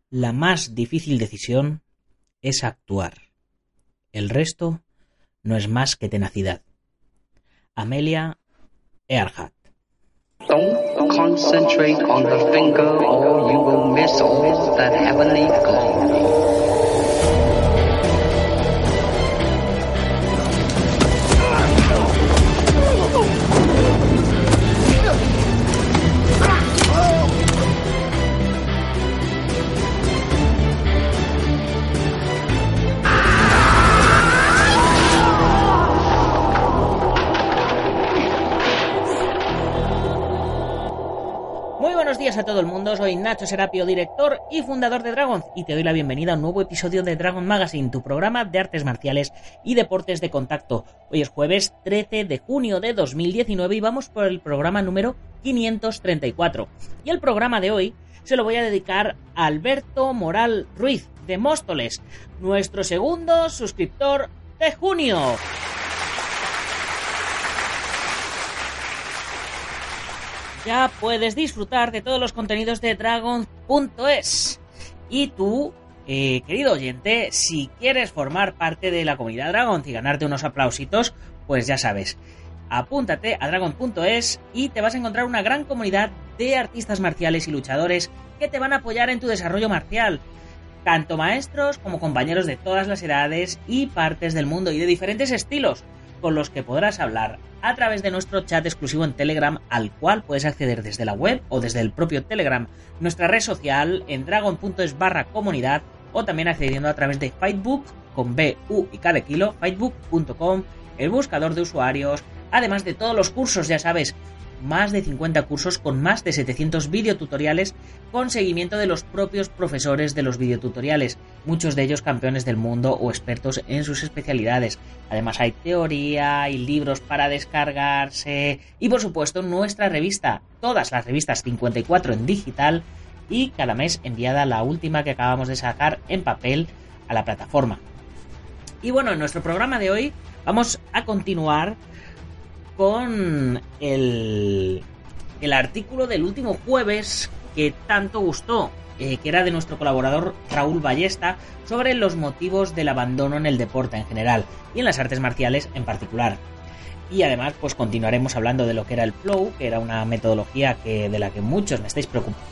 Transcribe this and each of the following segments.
La más difícil decisión es actuar. El resto no es más que tenacidad. Amelia Earhart. Don't concentrate on the finger or you will miss all that heavenly glory. Buenos días a todo el mundo, soy Nacho Serapio, director y fundador de Dragon, y te doy la bienvenida a un nuevo episodio de Dragon Magazine, tu programa de artes marciales y deportes de contacto. Hoy es jueves 13 de junio de 2019 y vamos por el programa número 534. Y el programa de hoy se lo voy a dedicar a Alberto Moral Ruiz, de Móstoles, nuestro segundo suscriptor de junio. Ya puedes disfrutar de todos los contenidos de Dragon.es. Y tú, querido oyente, si quieres formar parte de la comunidad Dragon y ganarte unos aplausitos, pues ya sabes, apúntate a Dragon.es y te vas a encontrar una gran comunidad de artistas marciales y luchadores que te van a apoyar en tu desarrollo marcial. Tanto maestros como compañeros de todas las edades y partes del mundo y de diferentes estilos, con los que podrás hablar a través de nuestro chat exclusivo en Telegram, al cual puedes acceder desde la web o desde el propio Telegram, nuestra red social en dragon.es/comunidad, o también accediendo a través de Facebook con B, U y K de kilo, facebook.com, el buscador de usuarios, además de todos los cursos, ya sabes, más de 50 cursos con más de 700 videotutoriales con seguimiento de los propios profesores de los videotutoriales, muchos de ellos campeones del mundo o expertos en sus especialidades. Además hay teoría, hay libros para descargarse y por supuesto nuestra revista, todas las revistas 54 en digital y cada mes enviada la última que acabamos de sacar en papel a la plataforma. Y bueno, en nuestro programa de hoy vamos a continuar con el artículo del último jueves que tanto gustó, que era de nuestro colaborador Raúl Ballesta, sobre los motivos del abandono en el deporte en general y en las artes marciales en particular. Y además pues continuaremos hablando de lo que era el flow, que era una metodología de la que muchos me estáis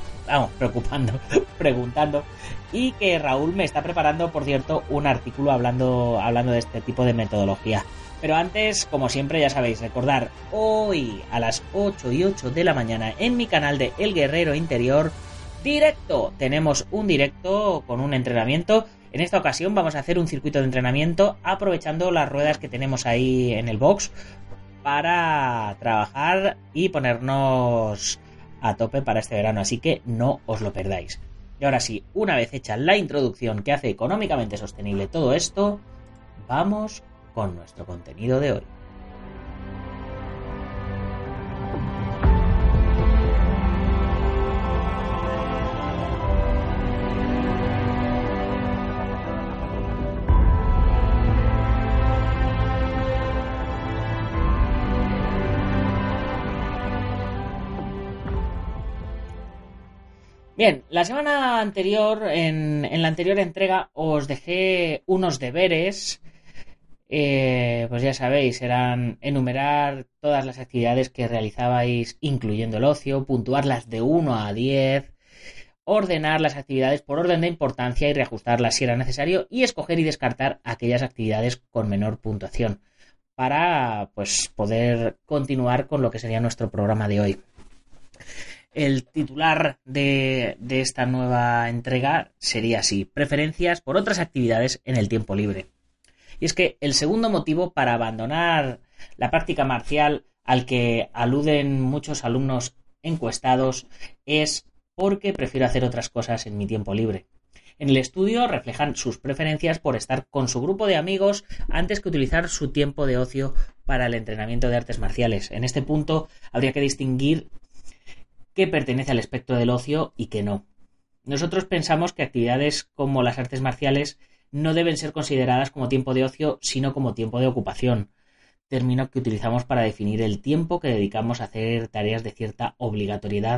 preguntando, y que Raúl me está preparando, por cierto, un artículo hablando de este tipo de metodología. Pero antes, como siempre, ya sabéis, recordar, hoy a las 8:08 de la mañana en mi canal de El Guerrero Interior, directo. Tenemos un directo con un entrenamiento. En esta ocasión vamos a hacer un circuito de entrenamiento aprovechando las ruedas que tenemos ahí en el box para trabajar y ponernos a tope para este verano. Así que no os lo perdáis. Y ahora sí, una vez hecha la introducción que hace económicamente sostenible todo esto, vamos con nuestro contenido de hoy. Bien, la semana anterior, en la anterior entrega, os dejé unos deberes. Pues ya sabéis, eran enumerar todas las actividades que realizabais incluyendo el ocio, puntuarlas de 1 a 10, ordenar las actividades por orden de importancia y reajustarlas si era necesario, y escoger y descartar aquellas actividades con menor puntuación para pues poder continuar con lo que sería nuestro programa de hoy. El titular de esta nueva entrega sería así: preferencias por otras actividades en el tiempo libre. Y es que el segundo motivo para abandonar la práctica marcial, al que aluden muchos alumnos encuestados, es porque prefiero hacer otras cosas en mi tiempo libre. En el estudio reflejan sus preferencias por estar con su grupo de amigos antes que utilizar su tiempo de ocio para el entrenamiento de artes marciales. En este punto habría que distinguir qué pertenece al espectro del ocio y qué no. Nosotros pensamos que actividades como las artes marciales no deben ser consideradas como tiempo de ocio, sino como tiempo de ocupación, término que utilizamos para definir el tiempo que dedicamos a hacer tareas de cierta obligatoriedad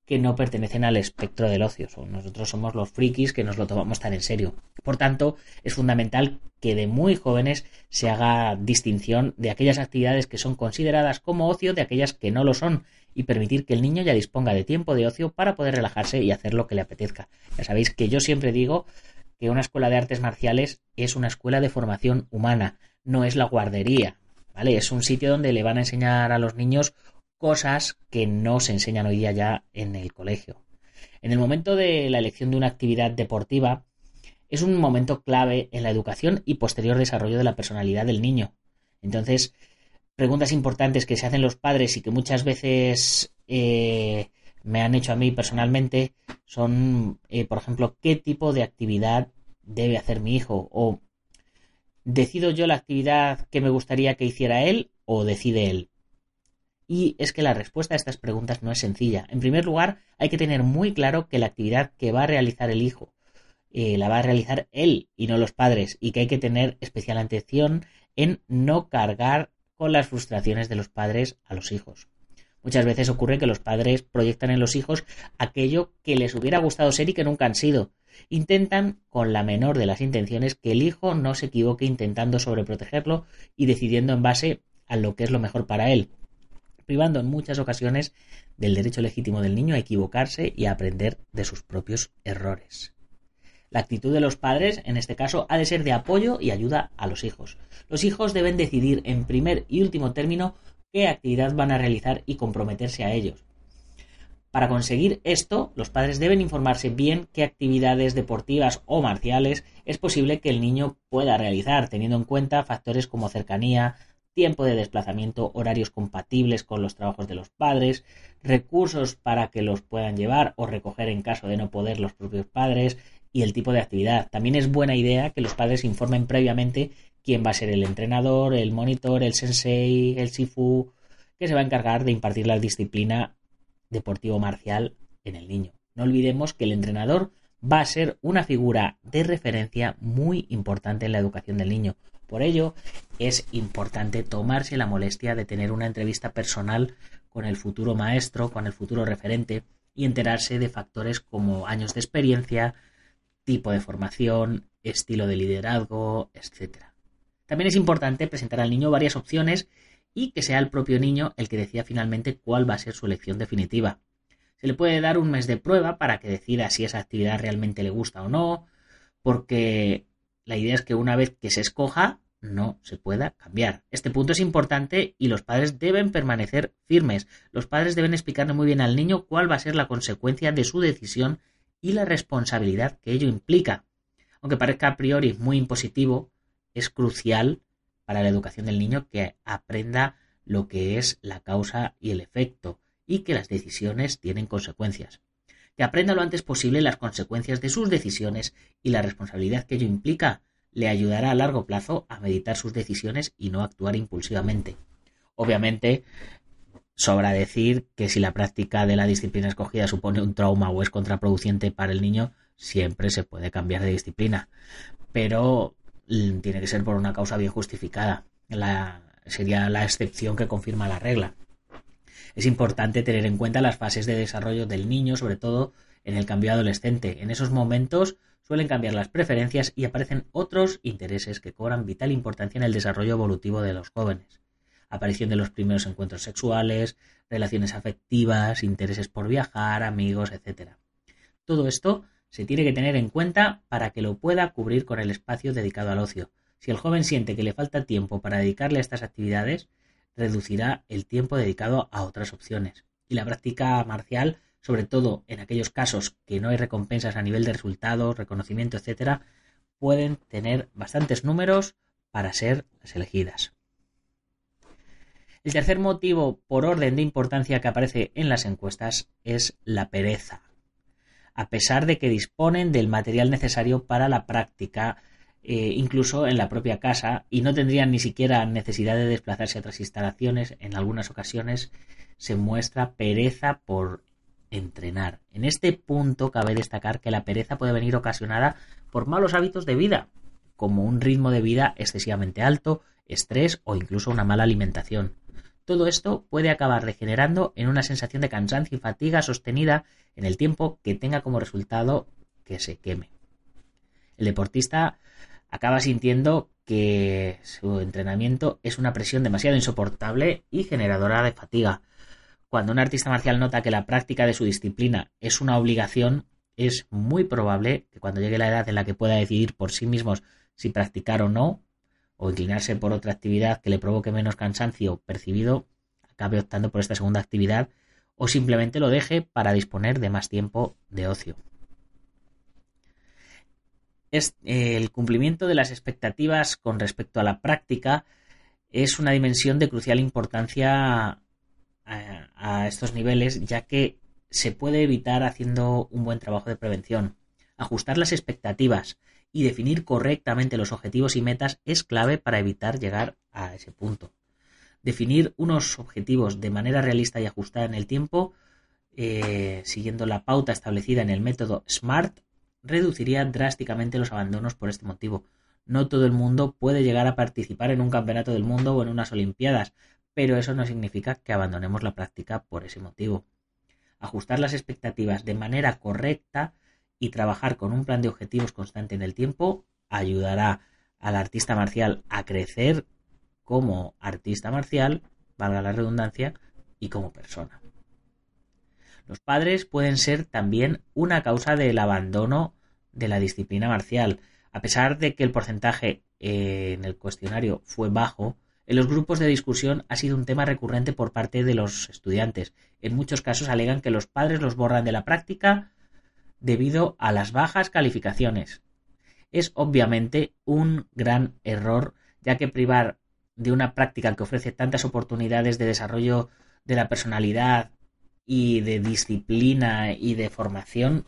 que no pertenecen al espectro del ocio. Nosotros somos los frikis que nos lo tomamos tan en serio. Por tanto, es fundamental que de muy jóvenes se haga distinción de aquellas actividades que son consideradas como ocio de aquellas que no lo son, y permitir que el niño ya disponga de tiempo de ocio para poder relajarse y hacer lo que le apetezca. Ya sabéis que yo siempre digo que una escuela de artes marciales es una escuela de formación humana, no es la guardería, ¿vale? Es un sitio donde le van a enseñar a los niños cosas que no se enseñan hoy día ya en el colegio. En el momento de la elección de una actividad deportiva es un momento clave en la educación y posterior desarrollo de la personalidad del niño. Entonces, preguntas importantes que se hacen los padres y que muchas veces me han hecho a mí personalmente son, por ejemplo, ¿qué tipo de actividad debe hacer mi hijo? O ¿decido yo la actividad que me gustaría que hiciera él o decide él? Y es que la respuesta a estas preguntas no es sencilla. En primer lugar, hay que tener muy claro que la actividad que va a realizar el hijo la va a realizar él y no los padres, y que hay que tener especial atención en no cargar con las frustraciones de los padres a los hijos. Muchas veces ocurre que los padres proyectan en los hijos aquello que les hubiera gustado ser y que nunca han sido. Intentan, con la menor de las intenciones, que el hijo no se equivoque intentando sobreprotegerlo y decidiendo en base a lo que es lo mejor para él, privando en muchas ocasiones del derecho legítimo del niño a equivocarse y a aprender de sus propios errores. La actitud de los padres, en este caso, ha de ser de apoyo y ayuda a los hijos. Los hijos deben decidir en primer y último término qué actividad van a realizar y comprometerse a ellos. Para conseguir esto, los padres deben informarse bien qué actividades deportivas o marciales es posible que el niño pueda realizar, teniendo en cuenta factores como cercanía, tiempo de desplazamiento, horarios compatibles con los trabajos de los padres, recursos para que los puedan llevar o recoger en caso de no poder los propios padres, y el tipo de actividad. También es buena idea que los padres informen previamente quién va a ser el entrenador, el monitor, el sensei, el sifu, que se va a encargar de impartir la disciplina deportivo-marcial en el niño. No olvidemos que el entrenador va a ser una figura de referencia muy importante en la educación del niño. Por ello, es importante tomarse la molestia de tener una entrevista personal con el futuro maestro, con el futuro referente, y enterarse de factores como años de experiencia, tipo de formación, estilo de liderazgo, etc. También es importante presentar al niño varias opciones y que sea el propio niño el que decida finalmente cuál va a ser su elección definitiva. Se le puede dar un mes de prueba para que decida si esa actividad realmente le gusta o no, porque la idea es que una vez que se escoja, no se pueda cambiar. Este punto es importante y los padres deben permanecer firmes. Los padres deben explicarle muy bien al niño cuál va a ser la consecuencia de su decisión y la responsabilidad que ello implica. Aunque parezca a priori muy impositivo, es crucial para la educación del niño que aprenda lo que es la causa y el efecto, y que las decisiones tienen consecuencias. Que aprenda lo antes posible las consecuencias de sus decisiones y la responsabilidad que ello implica le ayudará a largo plazo a meditar sus decisiones y no actuar impulsivamente. Obviamente, sobra decir que si la práctica de la disciplina escogida supone un trauma o es contraproducente para el niño, siempre se puede cambiar de disciplina, pero tiene que ser por una causa bien justificada. Sería la excepción que confirma la regla. Es importante tener en cuenta las fases de desarrollo del niño, sobre todo en el cambio adolescente. En esos momentos suelen cambiar las preferencias y aparecen otros intereses que cobran vital importancia en el desarrollo evolutivo de los jóvenes. Aparición de los primeros encuentros sexuales, relaciones afectivas, intereses por viajar, amigos, etc. Todo esto se tiene que tener en cuenta para que lo pueda cubrir con el espacio dedicado al ocio. Si el joven siente que le falta tiempo para dedicarle a estas actividades, reducirá el tiempo dedicado a otras opciones. Y la práctica marcial, sobre todo en aquellos casos que no hay recompensas a nivel de resultados, reconocimiento, etc., pueden tener bastantes números para ser las elegidas. El tercer motivo por orden de importancia que aparece en las encuestas es la pereza. A pesar de que disponen del material necesario para la práctica, incluso en la propia casa, y no tendrían ni siquiera necesidad de desplazarse a otras instalaciones, en algunas ocasiones se muestra pereza por entrenar. En este punto cabe destacar que la pereza puede venir ocasionada por malos hábitos de vida, como un ritmo de vida excesivamente alto, estrés o incluso una mala alimentación. Todo esto puede acabar degenerando en una sensación de cansancio y fatiga sostenida en el tiempo que tenga como resultado que se queme. El deportista acaba sintiendo que su entrenamiento es una presión demasiado insoportable y generadora de fatiga. Cuando un artista marcial nota que la práctica de su disciplina es una obligación, es muy probable que cuando llegue la edad en la que pueda decidir por sí mismos si practicar o no, o inclinarse por otra actividad que le provoque menos cansancio percibido, acabe optando por esta segunda actividad o simplemente lo deje para disponer de más tiempo de ocio. El cumplimiento de las expectativas con respecto a la práctica es una dimensión de crucial importancia a estos niveles, ya que se puede evitar haciendo un buen trabajo de prevención. Ajustar las expectativas y definir correctamente los objetivos y metas es clave para evitar llegar a ese punto. Definir unos objetivos de manera realista y ajustada en el tiempo, siguiendo la pauta establecida en el método SMART, reduciría drásticamente los abandonos por este motivo. No todo el mundo puede llegar a participar en un campeonato del mundo o en unas olimpiadas, pero eso no significa que abandonemos la práctica por ese motivo. Ajustar las expectativas de manera correcta y trabajar con un plan de objetivos constante en el tiempo ayudará al artista marcial a crecer como artista marcial, valga la redundancia, y como persona. Los padres pueden ser también una causa del abandono de la disciplina marcial. A pesar de que el porcentaje en el cuestionario fue bajo, en los grupos de discusión ha sido un tema recurrente por parte de los estudiantes. En muchos casos alegan que los padres los borran de la práctica debido a las bajas calificaciones. Es obviamente un gran error, ya que privar de una práctica que ofrece tantas oportunidades de desarrollo de la personalidad y de disciplina y de formación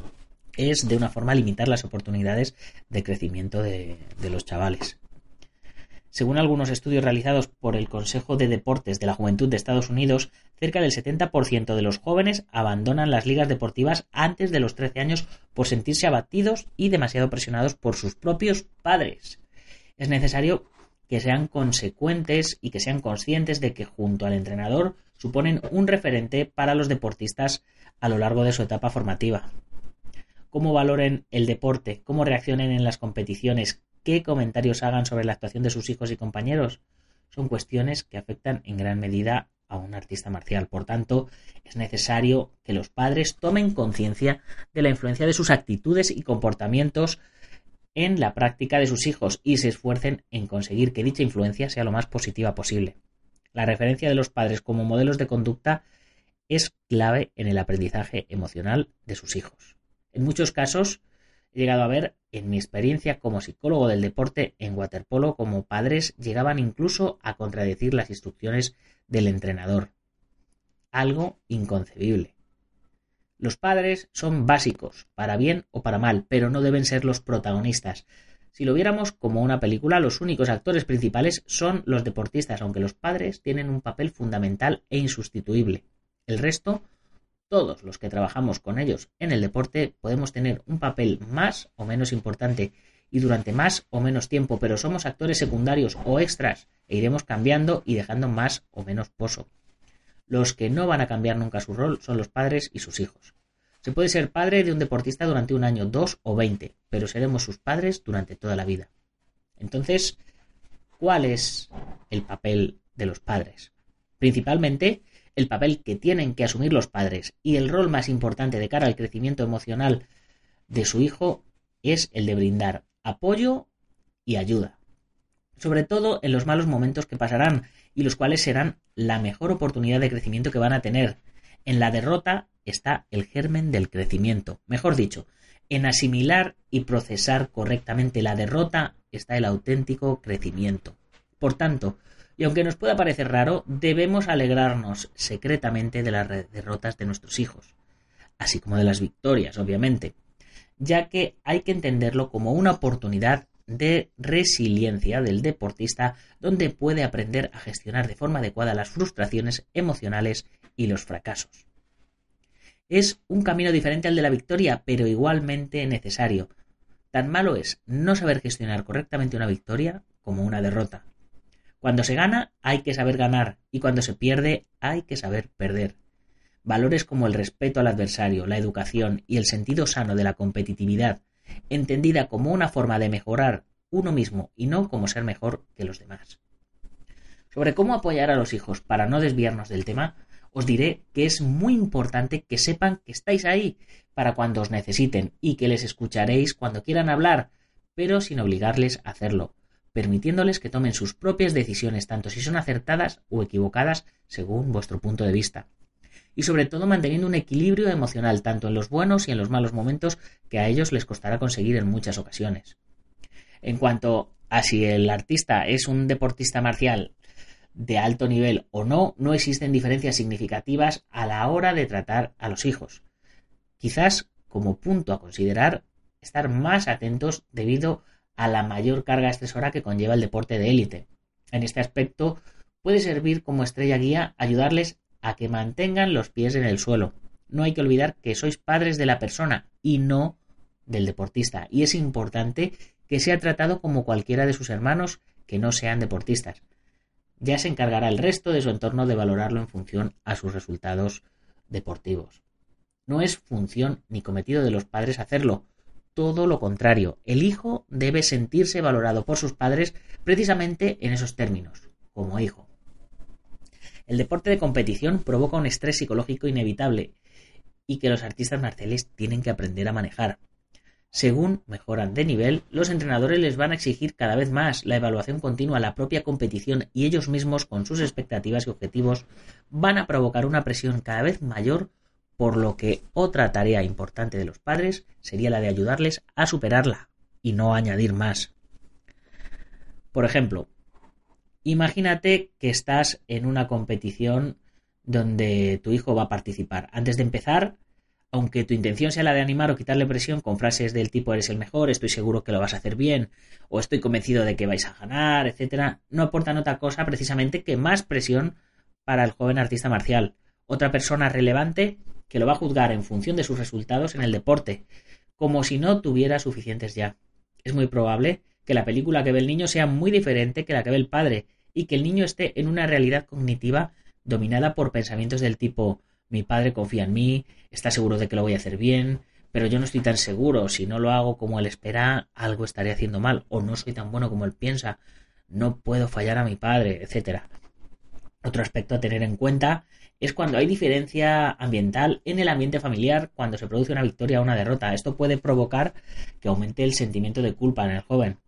es de una forma limitar las oportunidades de crecimiento de los chavales. Según algunos estudios realizados por el Consejo de Deportes de la Juventud de Estados Unidos, cerca del 70% de los jóvenes abandonan las ligas deportivas antes de los 13 años por sentirse abatidos y demasiado presionados por sus propios padres. Es necesario que sean consecuentes y que sean conscientes de que junto al entrenador suponen un referente para los deportistas a lo largo de su etapa formativa. Cómo valoren el deporte, cómo reaccionen en las competiciones, qué comentarios hagan sobre la actuación de sus hijos y compañeros, son cuestiones que afectan en gran medida a un artista marcial. Por tanto, es necesario que los padres tomen conciencia de la influencia de sus actitudes y comportamientos en la práctica de sus hijos y se esfuercen en conseguir que dicha influencia sea lo más positiva posible. La referencia de los padres como modelos de conducta es clave en el aprendizaje emocional de sus hijos. En muchos casos he llegado a ver, en mi experiencia como psicólogo del deporte en waterpolo, como padres llegaban incluso a contradecir las instrucciones del entrenador. Algo inconcebible. Los padres son básicos, para bien o para mal, pero no deben ser los protagonistas. Si lo viéramos como una película, los únicos actores principales son los deportistas, aunque los padres tienen un papel fundamental e insustituible. El resto, todos los que trabajamos con ellos en el deporte, podemos tener un papel más o menos importante y durante más o menos tiempo, pero somos actores secundarios o extras e iremos cambiando y dejando más o menos pozo. Los que no van a cambiar nunca su rol son los padres y sus hijos. Se puede ser padre de un deportista durante 1 año, 2 o 20, pero seremos sus padres durante toda la vida. Entonces, ¿cuál es el papel de los padres? Principalmente, el papel que tienen que asumir los padres y el rol más importante de cara al crecimiento emocional de su hijo es el de brindar apoyo y ayuda. Sobre todo en los malos momentos que pasarán y los cuales serán la mejor oportunidad de crecimiento que van a tener. En la derrota está el germen del crecimiento. Mejor dicho, en asimilar y procesar correctamente la derrota está el auténtico crecimiento. Por tanto, y aunque nos pueda parecer raro, debemos alegrarnos secretamente de las derrotas de nuestros hijos, así como de las victorias, obviamente, ya que hay que entenderlo como una oportunidad de resiliencia del deportista donde puede aprender a gestionar de forma adecuada las frustraciones emocionales y los fracasos. Es un camino diferente al de la victoria, pero igualmente necesario. Tan malo es no saber gestionar correctamente una victoria como una derrota. Cuando se gana hay que saber ganar y cuando se pierde hay que saber perder. Valores como el respeto al adversario, la educación y el sentido sano de la competitividad, entendida como una forma de mejorar uno mismo y no como ser mejor que los demás. Sobre cómo apoyar a los hijos para no desviarnos del tema, os diré que es muy importante que sepan que estáis ahí para cuando os necesiten y que les escucharéis cuando quieran hablar, pero sin obligarles a hacerlo, permitiéndoles que tomen sus propias decisiones, tanto si son acertadas o equivocadas según vuestro punto de vista. Y sobre todo manteniendo un equilibrio emocional tanto en los buenos y en los malos momentos que a ellos les costará conseguir en muchas ocasiones. En cuanto a si el artista es un deportista marcial de alto nivel o no, no existen diferencias significativas a la hora de tratar a los hijos. Quizás, como punto a considerar, estar más atentos debido a la mayor carga estresora que conlleva el deporte de élite. En este aspecto, puede servir como estrella guía ayudarles a que mantengan los pies en el suelo. No hay que olvidar que sois padres de la persona y no del deportista, y es importante que sea tratado como cualquiera de sus hermanos que no sean deportistas. Ya se encargará el resto de su entorno de valorarlo en función a sus resultados deportivos. No es función ni cometido de los padres hacerlo, todo lo contrario. El hijo debe sentirse valorado por sus padres precisamente en esos términos, como hijo. El deporte de competición provoca un estrés psicológico inevitable y que los artistas marciales tienen que aprender a manejar. Según mejoran de nivel, los entrenadores les van a exigir cada vez más la evaluación continua, la propia competición y ellos mismos con sus expectativas y objetivos van a provocar una presión cada vez mayor, por lo que otra tarea importante de los padres sería la de ayudarles a superarla y no añadir más. Por ejemplo, imagínate que estás en una competición donde tu hijo va a participar. Antes de empezar, aunque tu intención sea la de animar o quitarle presión con frases del tipo eres el mejor, estoy seguro que lo vas a hacer bien, o estoy convencido de que vais a ganar, etc., no aportan otra cosa precisamente que más presión para el joven artista marcial. Otra persona relevante que lo va a juzgar en función de sus resultados en el deporte, como si no tuviera suficientes ya. Es muy probable que la película que ve el niño sea muy diferente que la que ve el padre, y que el niño esté en una realidad cognitiva dominada por pensamientos del tipo mi padre confía en mí, está seguro de que lo voy a hacer bien, pero yo no estoy tan seguro, si no lo hago como él espera, algo estaré haciendo mal, o no soy tan bueno como él piensa, no puedo fallar a mi padre, etc. Otro aspecto a tener en cuenta es cuando hay diferencia ambiental en el ambiente familiar, cuando se produce una victoria o una derrota. Esto puede provocar que aumente el sentimiento de culpa en el joven.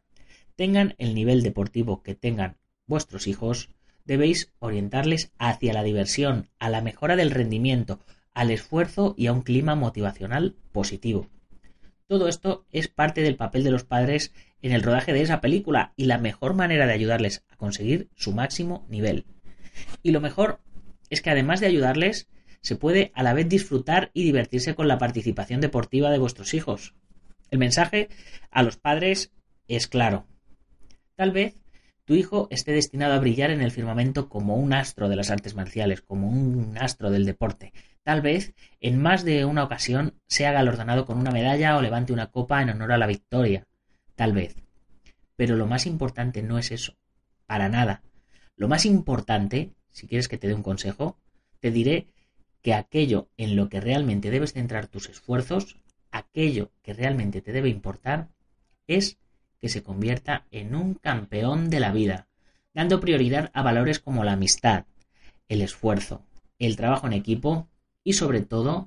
Tengan el nivel deportivo que tengan vuestros hijos, debéis orientarles hacia la diversión, a la mejora del rendimiento, al esfuerzo y a un clima motivacional positivo. Todo esto es parte del papel de los padres en el rodaje de esa película y la mejor manera de ayudarles a conseguir su máximo nivel. Y lo mejor es que además de ayudarles, se puede a la vez disfrutar y divertirse con la participación deportiva de vuestros hijos. El mensaje a los padres es claro. Tal vez tu hijo esté destinado a brillar en el firmamento como un astro de las artes marciales, como un astro del deporte. Tal vez, en más de una ocasión, sea galardonado con una medalla o levante una copa en honor a la victoria. Tal vez. Pero lo más importante no es eso. Para nada. Lo más importante, si quieres que te dé un consejo, te diré que aquello en lo que realmente debes centrar tus esfuerzos, aquello que realmente te debe importar, es que se convierta en un campeón de la vida, dando prioridad a valores como la amistad, el esfuerzo, el trabajo en equipo y sobre todo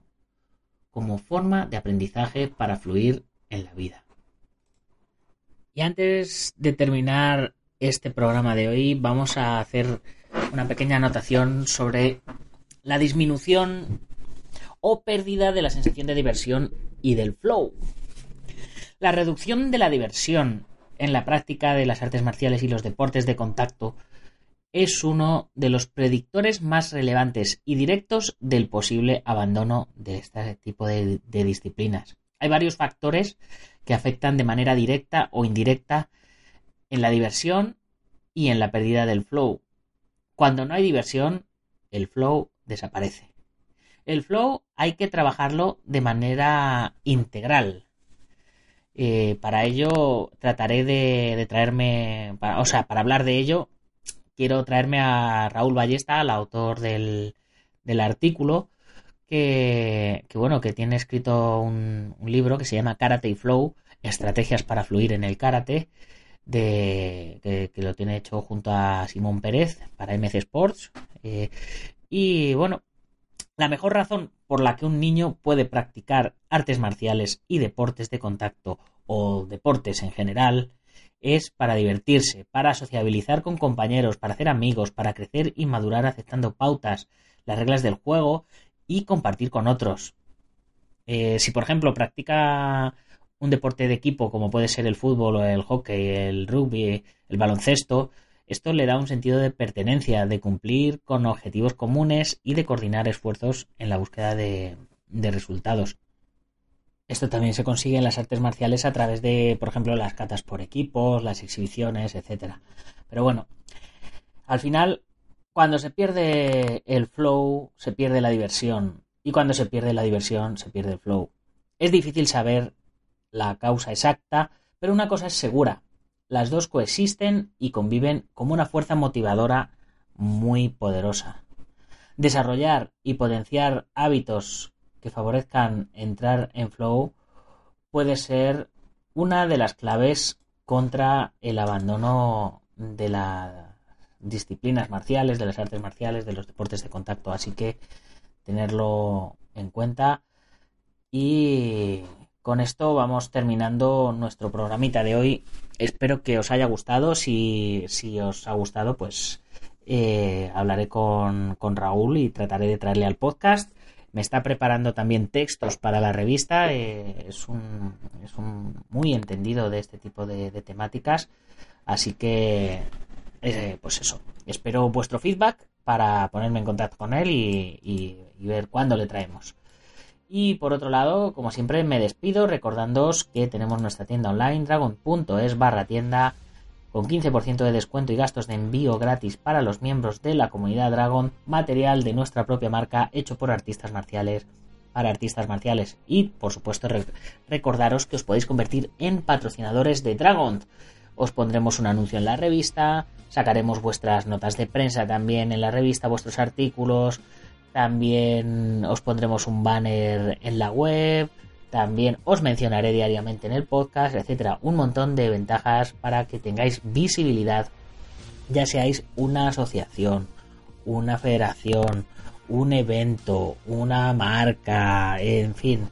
como forma de aprendizaje para fluir en la vida. Y antes de terminar este programa de hoy, vamos a hacer una pequeña anotación sobre la disminución o pérdida de la sensación de diversión y del flow. La reducción de la diversión en la práctica de las artes marciales y los deportes de contacto es uno de los predictores más relevantes y directos del posible abandono de este tipo de disciplinas. Hay varios factores que afectan de manera directa o indirecta en la diversión y en la pérdida del flow. Cuando no hay diversión, el flow desaparece. El flow hay que trabajarlo de manera integral. Para ello trataré de traerme, para hablar de ello, quiero traerme a Raúl Ballesta, el autor del artículo, que tiene escrito un libro que se llama Karate y Flow, estrategias para fluir en el karate, que lo tiene hecho junto a Simón Pérez para MC Sports. Y bueno, la mejor razón por la que un niño puede practicar artes marciales y deportes de contacto o deportes en general es para divertirse, para sociabilizar con compañeros, para hacer amigos, para crecer y madurar aceptando pautas, las reglas del juego y compartir con otros. Si por ejemplo practica un deporte de equipo como puede ser el fútbol o el hockey, el rugby, el baloncesto, esto le da un sentido de pertenencia, de cumplir con objetivos comunes y de coordinar esfuerzos en la búsqueda de resultados. Esto también se consigue en las artes marciales a través de, por ejemplo, las catas por equipos, las exhibiciones, etcétera. Pero bueno, al final, cuando se pierde el flow, se pierde la diversión. Y cuando se pierde la diversión, se pierde el flow. Es difícil saber la causa exacta, pero una cosa es segura. Las dos coexisten y conviven como una fuerza motivadora muy poderosa. Desarrollar y potenciar hábitos que favorezcan entrar en flow puede ser una de las claves contra el abandono de las disciplinas marciales, de las artes marciales, de los deportes de contacto. Así que tenerlo en cuenta. Y con esto vamos terminando nuestro programita de hoy. Espero que os haya gustado. Si os ha gustado, pues hablaré con Raúl y trataré de traerle al podcast. Me está preparando también textos para la revista. Es un muy entendido de este tipo de temáticas. Así que, pues eso. Espero vuestro feedback para ponerme en contacto con él y ver cuándo le traemos. Y por otro lado, como siempre, me despido recordándoos que tenemos nuestra tienda online, dragon.es/tienda, con 15% de descuento y gastos de envío gratis para los miembros de la comunidad Dragon, material de nuestra propia marca hecho por artistas marciales para artistas marciales. Y, por supuesto, recordaros que os podéis convertir en patrocinadores de Dragon. Os pondremos un anuncio en la revista, sacaremos vuestras notas de prensa también en la revista, vuestros artículos. También os pondremos un banner en la web, también os mencionaré diariamente en el podcast, etcétera. Un montón de ventajas para que tengáis visibilidad, ya seáis una asociación, una federación, un evento, una marca, en fin,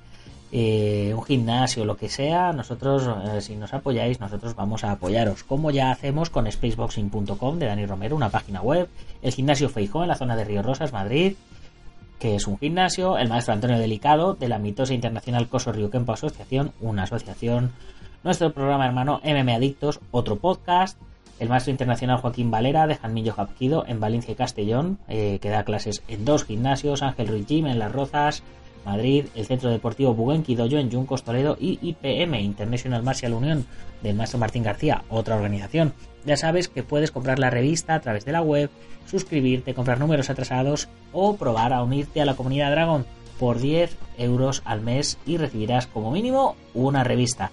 un gimnasio, lo que sea. Nosotros, si nos apoyáis, nosotros vamos a apoyaros, como ya hacemos con spaceboxing.com de Dani Romero, una página web, el gimnasio Feijó en la zona de Río Rosas, Madrid, que es un gimnasio, el maestro Antonio Delicado de la mitosa internacional Coso Ryukenpo Asociación, una asociación, nuestro programa hermano MM Adictos, otro podcast, el maestro internacional Joaquín Valera de Janmillo Hapkido en Valencia y Castellón, que da clases en 2 gimnasios, Ángel Ruiz Gym en Las Rozas, Madrid, el Centro Deportivo Buguenqui Dojo en Yuncos, Toledo, y IPM, International Martial Union, del maestro Martín García, otra organización. Ya sabes que puedes comprar la revista a través de la web, suscribirte, comprar números atrasados o probar a unirte a la comunidad Dragon por 10 euros al mes y recibirás como mínimo una revista.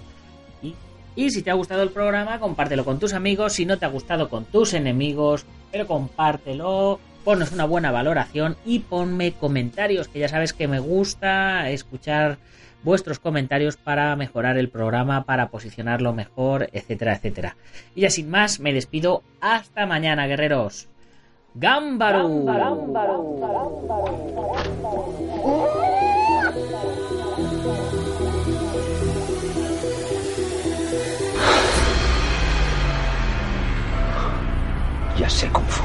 Y si te ha gustado el programa, compártelo con tus amigos. Si no te ha gustado, con tus enemigos, pero compártelo. Ponnos una buena valoración y ponme comentarios, que ya sabes que me gusta escuchar vuestros comentarios para mejorar el programa, para posicionarlo mejor, etcétera, etcétera. Y ya sin más, me despido. Hasta mañana, guerreros. ¡Gámbaru! Ya sé Kung Fu.